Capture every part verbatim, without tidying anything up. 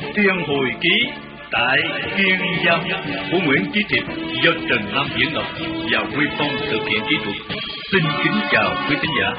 Thiên Hồi Ký tại Kiên Giang của Nguyễn Chí Thiệp do Trần Lam diễn đọc và Huy Phong thực hiện kỹ thuật. Xin kính chào quý khán giả.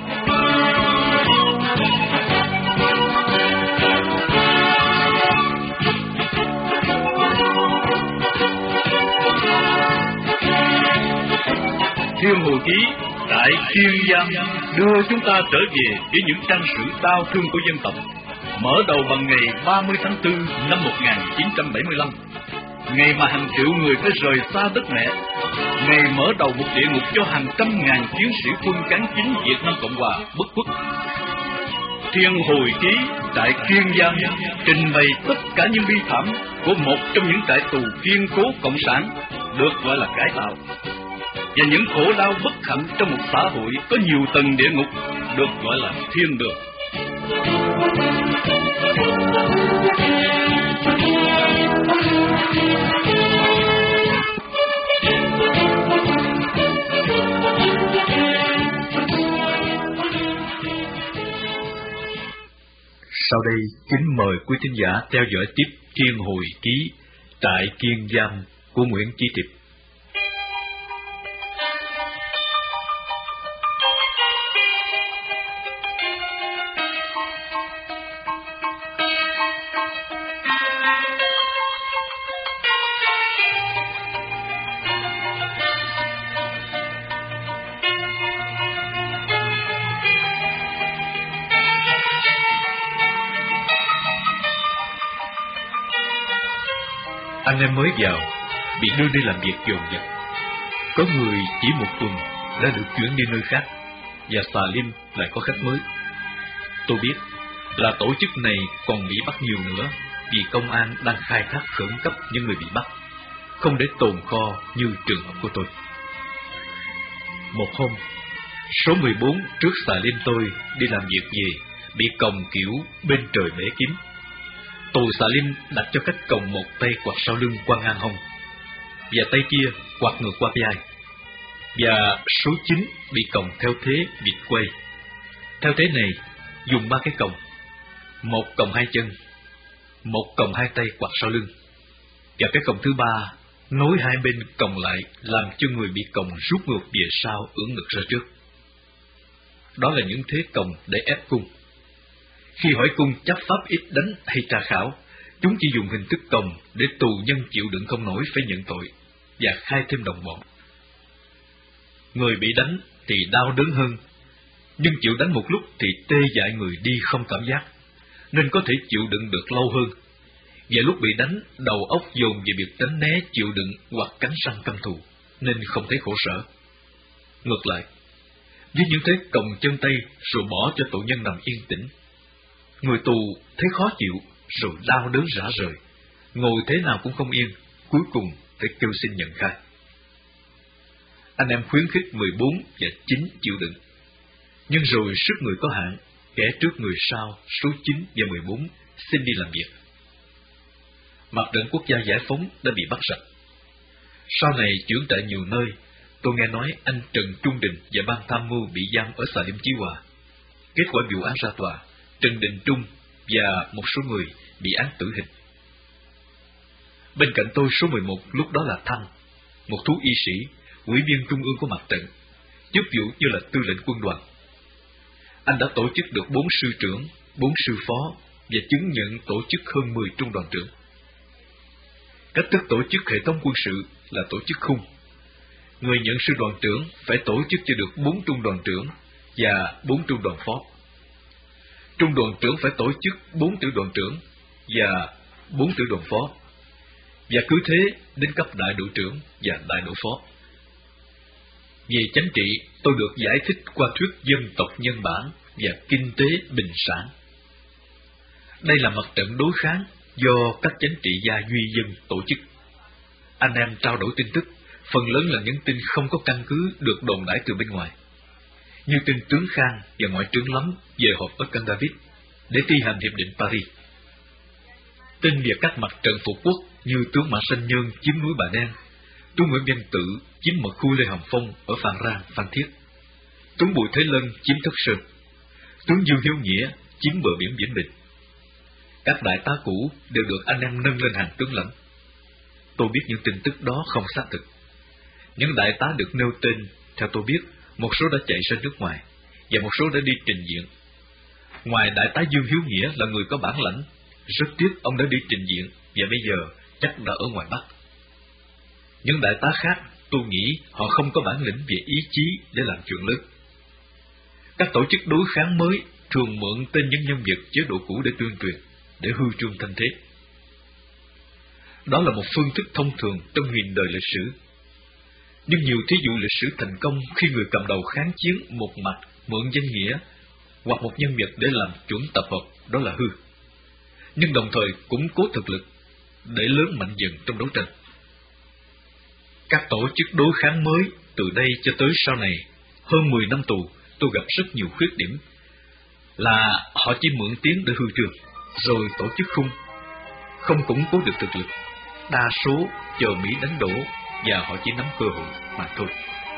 Thiên Hồi Ký tại Kiên Giang đưa chúng ta trở về với những trang sử đau thương của dân tộc. Mở đầu bằng ngày ba mươi tháng tư năm một nghìn chín trăm bảy mươi lăm, ngày mà hàng triệu người phải rời xa đất mẹ, ngày mở đầu một địa ngục cho hàng trăm ngàn chiến sĩ quân cán chính Việt Nam Cộng Hòa bất khuất. Thiên Hồi Ký tại Kiên Giang trình bày tất cả những bi thảm của một trong những trại tù kiên cố cộng sản được gọi là cải tạo, và những khổ đau bất hạnh trong một xã hội có nhiều tầng địa ngục được gọi là thiên đường. Sau đây, kính mời quý thính giả theo dõi tiếp Thiên Hồi Ký tại Kiên Giang của Nguyễn Chí Thiệp. Anh em mới vào, bị đưa đi làm việc dồn dập. Có người chỉ một tuần đã được chuyển đi nơi khác, và Xà Lim lại có khách mới. Tôi biết là tổ chức này còn bị bắt nhiều nữa, vì công an đang khai thác khẩn cấp những người bị bắt, không để tồn kho như trường hợp của tôi. Một hôm, số mười bốn trước Xà Lim tôi đi làm việc về, bị còng kiểu bên trời bể kiếm. Tù Xà Lim đặt cho cách còng một tay quạt sau lưng qua ngang hông, và tay kia quạt ngược qua vai, và số chín bị còng theo thế vịt quay. Theo thế này, dùng ba cái còng, một còng hai chân, một còng hai tay quạt sau lưng, và cái còng thứ ba nối hai bên còng lại, làm cho người bị còng rút ngược về sau, ưỡn ngực ra trước. Đó là những thế còng để ép cung. Khi hỏi cung chấp pháp ít đánh hay tra khảo, chúng chỉ dùng hình thức còng để tù nhân chịu đựng không nổi phải nhận tội và khai thêm đồng bọn. Người bị đánh thì đau đớn hơn, nhưng chịu đánh một lúc thì tê dại người đi không cảm giác, nên có thể chịu đựng được lâu hơn. Và lúc bị đánh, đầu óc dồn về việc tránh né, chịu đựng hoặc cắn răng căm thù, nên không thấy khổ sở. Ngược lại, với những thế còng chân tay rồi bỏ cho tội nhân nằm yên tĩnh, người tù thấy khó chịu, rồi đau đớn rã rời, ngồi thế nào cũng không yên, cuối cùng phải kêu xin nhận khai. Anh em khuyến khích mười bốn và chín chịu đựng, nhưng rồi sức người có hạn, kẻ trước người sau, số chín và mười bốn xin đi làm việc. Mặt trận quốc gia giải phóng đã bị bắt sạch. Sau này chuyển trại nhiều nơi, tôi nghe nói anh Trần Trung Đình và ban tham mưu bị giam ở Xà Lim Chí Hòa. Kết quả vụ án ra tòa, Trần Đình Trung và một số người bị án tử hình. Bên cạnh tôi số mười một lúc đó là Thanh, một thú y sĩ, ủy viên trung ương của mặt trận, chức vụ như là tư lệnh quân đoàn. Anh đã tổ chức được bốn sư trưởng, bốn sư phó và chứng nhận tổ chức hơn mười trung đoàn trưởng. Cách thức tổ chức hệ thống quân sự là tổ chức khung. Người nhận sư đoàn trưởng phải tổ chức cho được bốn trung đoàn trưởng và bốn trung đoàn phó. Trung đoàn trưởng phải tổ chức bốn tiểu đoàn trưởng và bốn tiểu đoàn phó, và cứ thế đến cấp đại đội trưởng và đại đội phó. Về chính trị, tôi được giải thích qua thuyết dân tộc nhân bản và kinh tế bình sản. Đây là mặt trận đối kháng do các chính trị gia duy dân tổ chức. Anh em trao đổi tin tức, phần lớn là những tin không có căn cứ được đồn đãi từ bên ngoài, như tin tướng Khang và ngoại trưởng Lắm về họp ở Camp David để thi hành hiệp định Paris. Tin về các mặt trận phục quốc như tướng Mã Sanh Nhơn chiếm núi Bà Đen, tướng Nguyễn Văn Tự chiếm mật khu Lê Hồng Phong ở Phan Rang, Phan Thiết, tướng Bùi Thế Lân chiếm Thất Sơn, tướng Dương Hiếu Nghĩa chiếm bờ biển Vĩnh Bình. Các đại tá cũ đều được anh em nâng lên hàng tướng lãnh. Tôi biết những tin tức đó không xác thực. Những đại tá được nêu tên, theo tôi biết, một số đã chạy ra nước ngoài, và một số đã đi trình diện. Ngoài đại tá Dương Hiếu Nghĩa là người có bản lãnh, rất tiếc ông đã đi trình diện, và bây giờ chắc đã ở ngoài Bắc. Những đại tá khác, tôi nghĩ họ không có bản lĩnh về ý chí để làm chuyện lớn. Các tổ chức đối kháng mới thường mượn tên những nhân vật chế độ cũ để tuyên truyền, để hư trương thanh thế. Đó là một phương thức thông thường trong nghìn đời lịch sử. Nhưng nhiều thí dụ lịch sử thành công khi người cầm đầu kháng chiến một mặt mượn danh nghĩa hoặc một nhân vật để làm chuẩn tập hợp, đó là hư. Nhưng đồng thời củng cố thực lực để lớn mạnh dần trong đấu tranh. Các tổ chức đối kháng mới từ đây cho tới sau này, hơn mười năm tù, tôi gặp rất nhiều khuyết điểm, là họ chỉ mượn tiếng để hư trương, rồi tổ chức khung, không củng cố được thực lực, đa số chờ Mỹ đánh đổ và họ chỉ nắm cơ hội mà thôi.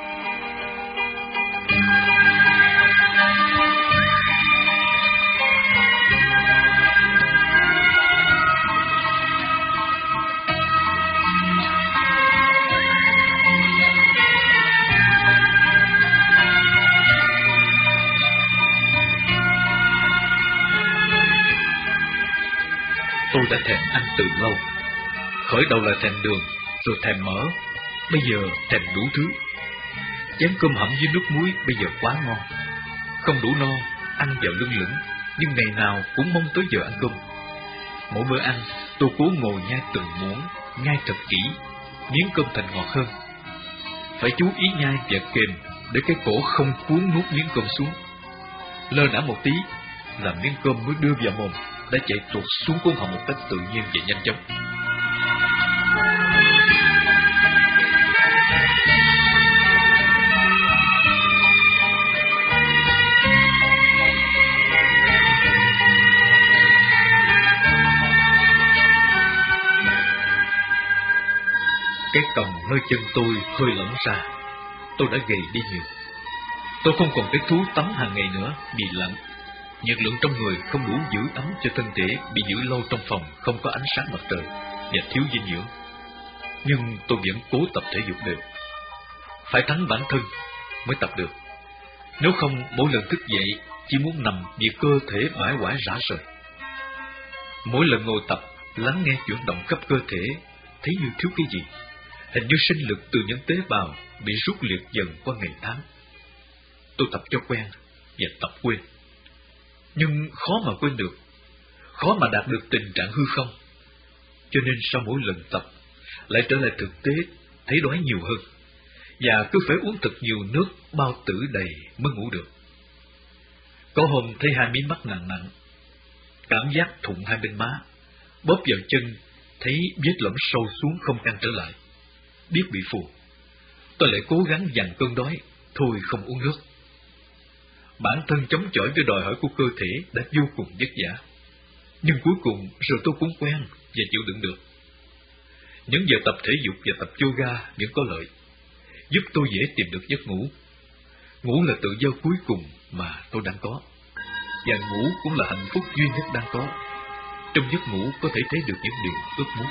Tôi đã thèm ăn từ lâu. Khởi đầu là thèm đường, rồi thèm mỡ, bây giờ thèm đủ thứ. Chén cơm hẩm với nước muối bây giờ quá ngon. Không đủ no, ăn vào lưng lửng, nhưng ngày nào cũng mong tới giờ ăn cơm. Mỗi bữa ăn, tôi cố ngồi nhai từng muỗng, nhai thật kỹ, miếng cơm thành ngọt hơn. Phải chú ý nhai và kềm để cái cổ không cuốn nuốt miếng cơm xuống. Lơ đãng một tí, làm miếng cơm mới đưa vào mồm đã chạy tuột xuống cuốn họng một cách tự nhiên và nhanh chóng. Cái còng nơi chân tôi hơi lỏng ra, tôi đã gầy đi nhiều. Tôi không còn cái thú tắm hàng ngày nữa vì lạnh. Nhiệt lượng trong người không đủ giữ ấm cho thân thể bị giữ lâu trong phòng không có ánh sáng mặt trời và thiếu dinh dưỡng. Nhưng tôi vẫn cố tập thể dục đều. Phải thắng bản thân mới tập được. Nếu không, mỗi lần thức dậy chỉ muốn nằm vì cơ thể bãi quải rã rời. Mỗi lần ngồi tập, lắng nghe chuyển động khắp cơ thể, thấy như thiếu cái gì. Hình như sinh lực từ những tế bào bị rút liệt dần qua ngày tháng. Tôi tập cho quen và tập quên. Nhưng khó mà quên được, khó mà đạt được tình trạng hư không. Cho nên sau mỗi lần tập, lại trở lại thực tế, thấy đói nhiều hơn, và cứ phải uống thật nhiều nước bao tử đầy mới ngủ được. Có hôm thấy hai mí mắt nặng nặng, cảm giác thụng hai bên má, bóp vào chân, thấy vết lõm sâu xuống không can trở lại, biết bị phù. Tôi lại cố gắng dằn cơn đói, thôi không uống nước. Bản thân chống chọi với đòi hỏi của cơ thể đã vô cùng vất vả. Nhưng cuối cùng rồi tôi cũng quen và chịu đựng được. Những giờ tập thể dục và tập yoga vẫn có lợi, giúp tôi dễ tìm được giấc ngủ. Ngủ là tự do cuối cùng mà tôi đang có, và ngủ cũng là hạnh phúc duy nhất đang có. Trong giấc ngủ có thể thấy được những điều ước muốn.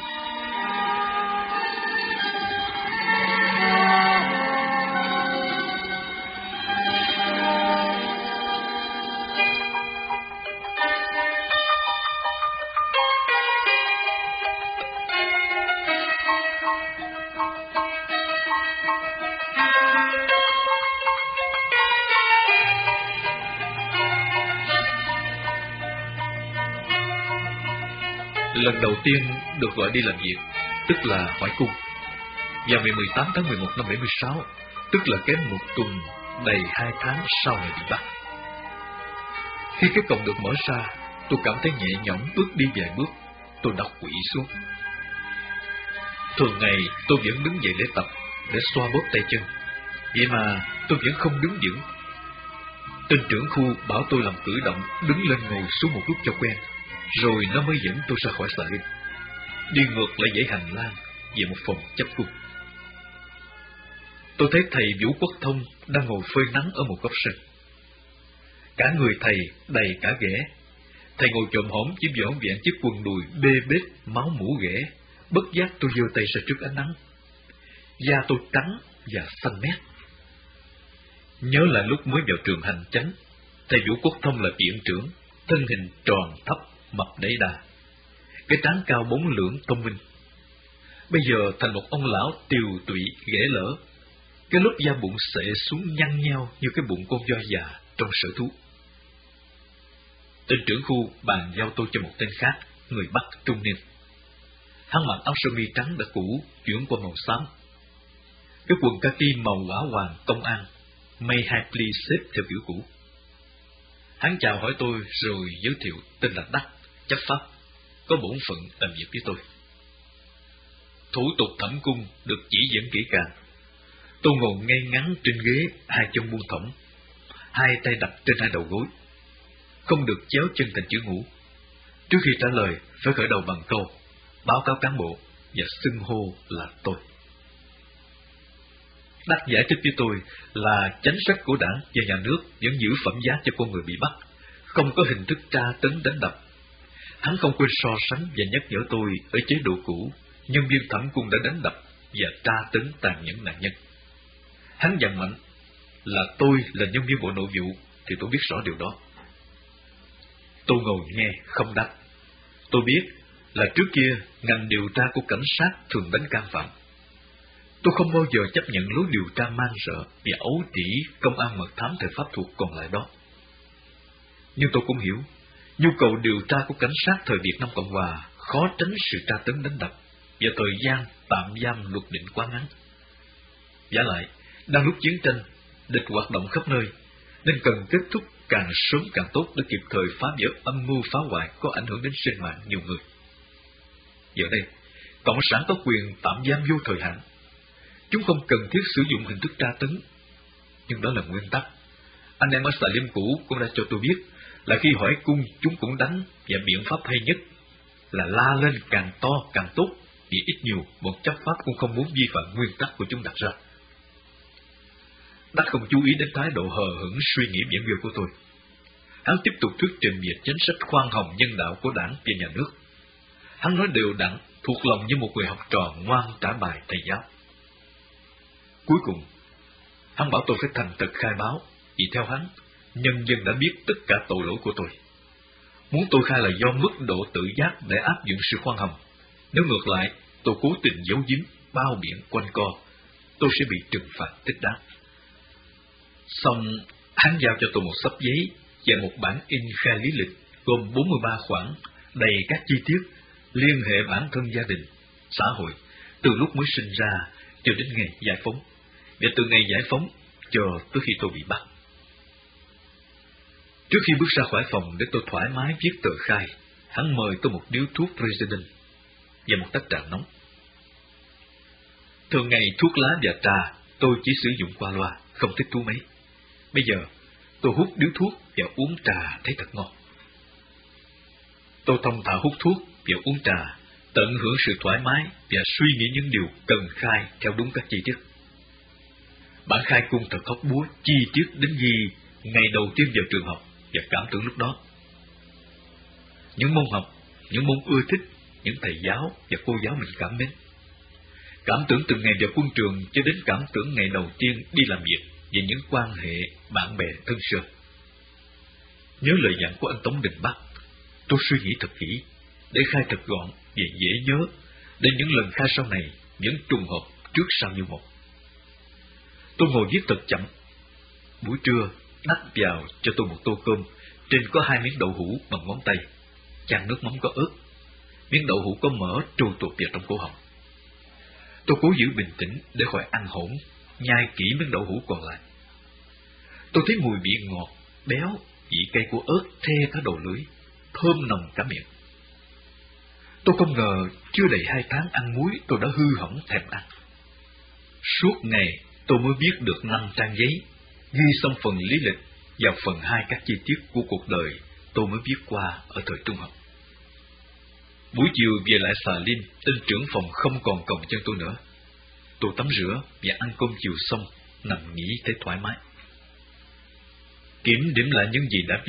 Lần đầu tiên được gọi đi làm việc, tức là hỏi cung, vào ngày mười tám tháng mười một năm bảy mươi sáu, tức là kém một tuần đầy hai tháng sau ngày bị bắt. Khi cái cổng được mở ra, tôi cảm thấy nhẹ nhõm bước đi vài bước, tôi đọc quỵ xuống. Thường ngày tôi vẫn đứng dậy để tập, để xoa bóp tay chân, vậy mà tôi vẫn không đứng vững. Tên trưởng khu bảo tôi làm cử động đứng lên ngồi xuống một lúc cho quen, rồi nó mới dẫn tôi ra khỏi xà lim, đi ngược lại dãy hành lang về một phòng chấp cung. Tôi thấy thầy Vũ Quốc Thông đang ngồi phơi nắng ở một góc sân. Cả người thầy đầy cả ghẻ, Thầy ngồi chồm hổm chiếc vỏn vẹn chiếc quần đùi bê bết, máu mũ ghẻ. Bất giác tôi giơ tay ra trước ánh nắng. Da tôi trắng và xanh mét. Nhớ là lúc mới vào trường hành chánh, thầy Vũ Quốc Thông là viện trưởng, thân hình tròn thấp, mập đẩy đà, cái trán cao bốn lưỡng thông minh. Bây giờ thành một ông lão tiều tụy ghẻ lỡ, cái lớp da bụng xệ xuống nhăn nheo như cái bụng con voi già trong sở thú. Tên trưởng khu bàn giao tôi cho một tên khác, người Bắc trung niên. Hắn mặc áo sơ mi trắng đã cũ chuyển qua màu xám, cái quần kaki màu hỏa hoàng công an, may hai pli xếp theo kiểu cũ. Hắn chào hỏi tôi rồi giới thiệu tên là Đắc, chấp pháp, có bổn phận làm việc với tôi. Thủ tục thẩm cung được chỉ dẫn kỹ càng. Tôi ngồi ngay ngắn trên ghế, hai chân buông thõng, hai tay đặt trên hai đầu gối, không được chéo chân thành chữ ngũ. Trước khi trả lời phải khởi đầu bằng câu báo cáo cán bộ và xưng hô là tôi. Đắc giải thích với tôi là chính sách của đảng và nhà nước vẫn giữ phẩm giá cho con người bị bắt, không có hình thức tra tấn đánh đập. Hắn không quên so sánh và nhắc nhở tôi ở chế độ cũ, nhân viên thẩm cung đã đánh đập và tra tấn tàn nhẫn nạn nhân. Hắn dằn mạnh là tôi là nhân viên bộ nội vụ thì tôi biết rõ điều đó. Tôi ngồi nghe không đáp. Tôi biết là trước kia ngành điều tra của cảnh sát thường đánh can phạm. Tôi không bao giờ chấp nhận lối điều tra man rợ và ấu trĩ công an mật thám thời Pháp thuộc còn lại đó. Nhưng tôi cũng hiểu, nhu cầu điều tra của cảnh sát thời Việt Nam Cộng Hòa khó tránh sự tra tấn đánh đập và thời gian tạm giam luật định quá ngắn. Vả lại, đang lúc chiến tranh, địch hoạt động khắp nơi, nên cần kết thúc càng sớm càng tốt để kịp thời phá vỡ âm mưu phá hoại có ảnh hưởng đến sinh mạng nhiều người. Giờ đây, Cộng sản có quyền tạm giam vô thời hạn. Chúng không cần thiết sử dụng hình thức tra tấn, nhưng đó là nguyên tắc. Anh em ở Xà Liêm cũ cũng đã cho tôi biết là khi hỏi cung chúng cũng đánh, và biện pháp hay nhất là la lên càng to càng tốt, vì ít nhiều một chấp pháp cũng không muốn vi phạm nguyên tắc của chúng đặt ra. Đắc không chú ý đến thái độ hờ hững suy nghĩ biển biểu của tôi. Hắn tiếp tục thuyết trình về chính sách khoan hồng nhân đạo của đảng và nhà nước. Hắn nói đều đặn, thuộc lòng như một người học trò ngoan trả bài thầy giáo. Cuối cùng, hắn bảo tôi phải thành thật khai báo, vì theo hắn, nhân dân đã biết tất cả tội lỗi của tôi. Muốn tôi khai là do mức độ tự giác để áp dụng sự khoan hồng. Nếu ngược lại, tôi cố tình giấu giếm, bao biện quanh co, tôi sẽ bị trừng phạt thích đáng. Xong, hắn giao cho tôi một xấp giấy và một bản in khai lý lịch gồm bốn mươi ba khoản, đầy các chi tiết liên hệ bản thân gia đình, xã hội, từ lúc mới sinh ra cho đến ngày giải phóng, và từ ngày giải phóng cho tới khi tôi bị bắt. Trước khi bước ra khỏi phòng để tôi thoải mái viết tờ khai, hắn mời tôi một điếu thuốc President và một tách trà nóng. Thường ngày thuốc lá và trà tôi chỉ sử dụng qua loa, không thích thú mấy. Bây giờ tôi hút điếu thuốc và uống trà thấy thật ngon. Tôi thông thả hút thuốc và uống trà, tận hưởng sự thoải mái và suy nghĩ những điều cần khai theo đúng các chi tiết. Bản khai cung thật hóc búa chi tiết đến ghi ngày đầu tiên vào trường học và cảm tưởng lúc đó. Những môn học, những môn ưa thích, những thầy giáo và cô giáo mình cảm mến. Cảm tưởng từ ngày vào quân trường cho đến cảm tưởng ngày đầu tiên đi làm việc về những quan hệ bạn bè thân sơ. Nhớ lời dặn của anh Tống Đình Bắc, tôi suy nghĩ thật kỹ để khai thật gọn và dễ nhớ, để những lần khai sau này những trùng hợp trước sau như một. Tôi ngồi viết thật chậm. Buổi trưa, Đắc vào cho tôi một tô cơm, trên có hai miếng đậu hũ bằng ngón tay, chan nước mắm có ớt. Miếng đậu hũ có mỡ trôi tuột vào trong cổ họng. Tôi cố giữ bình tĩnh để khỏi ăn hỗn, nhai kỹ miếng đậu hũ còn lại. Tôi thấy mùi vị ngọt, béo, vị cay của ớt the cả đầu lưỡi, thơm nồng cả miệng. Tôi không ngờ chưa đầy hai tháng ăn muối tôi đã hư hỏng thèm ăn. Suốt ngày tôi mới viết được năm trang giấy, ghi xong phần lý lịch và phần hai các chi tiết của cuộc đời tôi mới viết qua ở thời trung học. Buổi chiều về lại Xà Liêm, tên trưởng phòng không còn còng chân tôi nữa. Tôi tắm rửa và ăn cơm chiều xong, nằm nghỉ thấy thoải mái. Kiểm điểm lại những gì đã viết,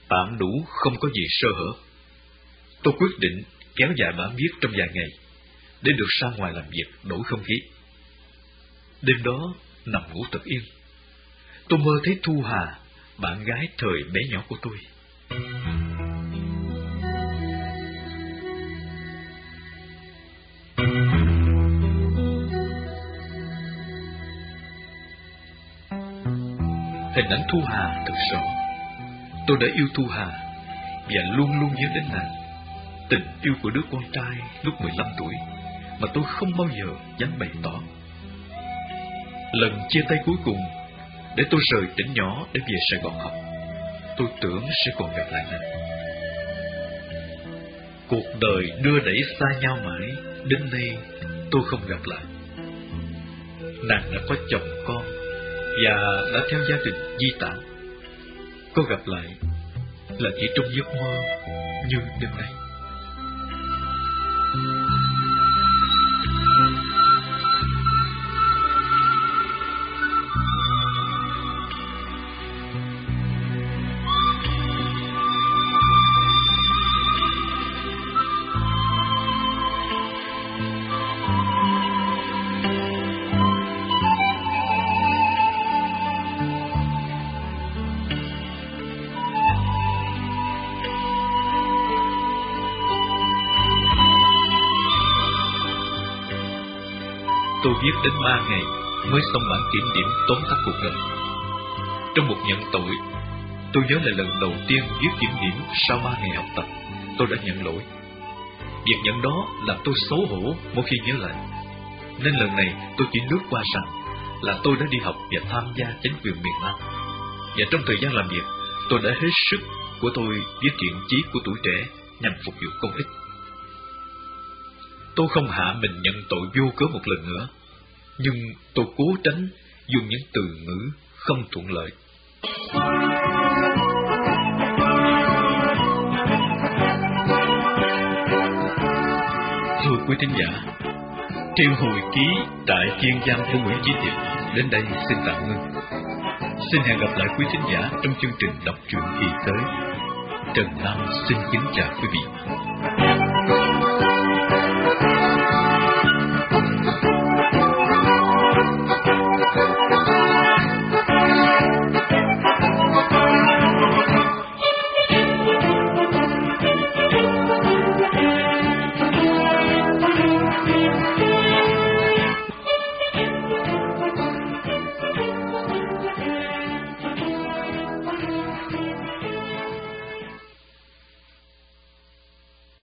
tạm đủ, không có gì sơ hở. Tôi quyết định kéo dài bản viết trong vài ngày, để được ra ngoài làm việc đổi không khí. Đêm đó, nằm ngủ thật yên, tôi mơ thấy Thu Hà, bạn gái thời bé nhỏ của tôi. Hình ảnh Thu Hà thật rõ. Tôi đã yêu Thu Hà và luôn luôn nhớ đến nàng. Tình yêu của đứa con trai lúc mười lăm tuổi mà tôi không bao giờ dám bày tỏ. Lần chia tay cuối cùng, để tôi rời tỉnh nhỏ để về Sài Gòn học, tôi tưởng sẽ còn gặp lại nàng. Cuộc đời đưa đẩy xa nhau mãi, đến nay tôi không gặp lại. Nàng đã có chồng con và đã theo gia đình di tản. Có gặp lại là chỉ trong giấc mơ như đêm nay. Tôi viết đến ba ngày mới xong bản kiểm điểm tóm tắt cuộc đời. Trong một nhận tội, tôi nhớ là lần đầu tiên viết kiểm điểm sau ba ngày học tập, tôi đã nhận lỗi. Việc nhận đó làm tôi xấu hổ mỗi khi nhớ lại. Nên lần này tôi chỉ lướt qua rằng là tôi đã đi học và tham gia chính quyền miền Nam. Và trong thời gian làm việc, tôi đã hết sức của tôi viết truyện chí của tuổi trẻ nhằm phục vụ công ích. Tôi không hạ mình nhận tội vô cớ một lần nữa, nhưng tôi cố tránh dùng những từ ngữ không thuận lợi. Thưa quý thính giả, Triệu hồi ký tại Kiên Giang của Nguyễn Chí Thiệp đến đây xin tạm ngưng. Xin hẹn gặp lại quý thính giả trong chương trình đọc truyện kỳ tới. Trần Nam xin kính chào quý vị.